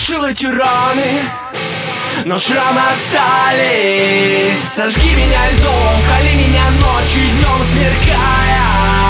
зашил эти раны, но шрамы остались. Сожги меня льдом, кали меня ночью и днем, сверкая.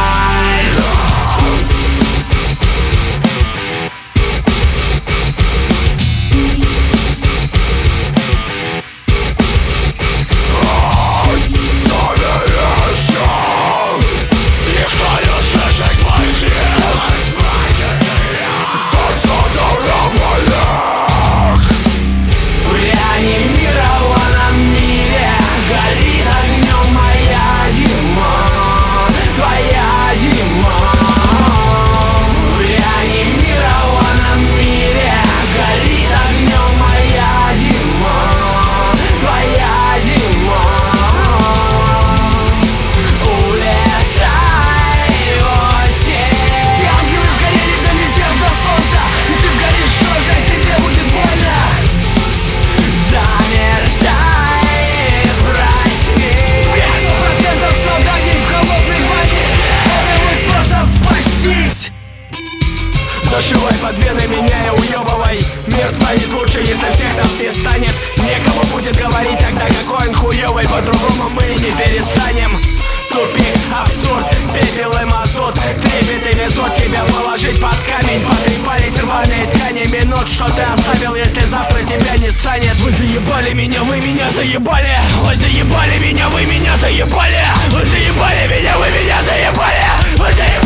Зашивай под вены меня и уебывай. Мир станет лучше, если всех нас не станет. Некому будет говорить тогда, какой он хуёвый. По-другому мы не перестанем. Тупик, абсурд, пепел и мазут. Трепет и везут тебя положить под камень. Потрепались рваные ткани минут, что ты оставил, если завтра тебя не станет. Вы заебали меня, вы меня заебали. Вы заебали меня, вы меня заебали. Вы заебали меня, вы меня заебали. Вы заебали.